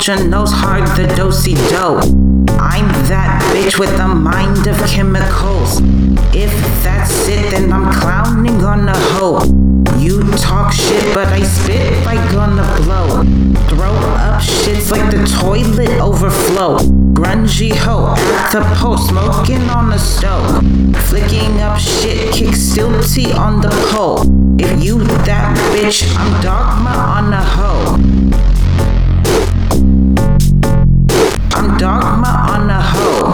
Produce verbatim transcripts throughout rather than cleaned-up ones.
culture knows hard the dosey dough. I'm that bitch with a mind of chemicals. If that's it, then I'm clowning on a hoe. You talk shit, but I spit like gonna blow. Throw up shits like the toilet overflow. Grungy hoe at the post, smoking on the stove. Flicking up shit, kick still tea on the pole. If you that bitch, I'm dogma on a hoe. I'm dogma on a hoe.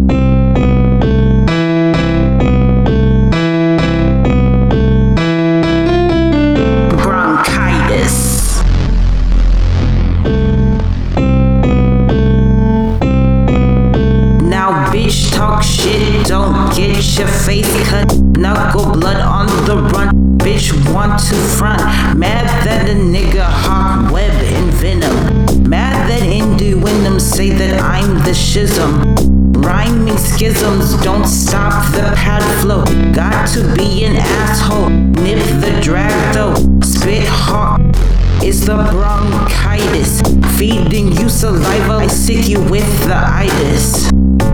Bronchitis. Now bitch talk shit, don't get your face cut. Knuckle blood on the run. Bitch want to front. Mad that a nigga hawk web and venom. Mad that innuendos say that I'm the schism. Rhyming schisms don't stop the pad flow. Got to be an asshole. Nip the drag though. Spit hawk. It's the bronchitis. Feeding you saliva. I sick you with the itis.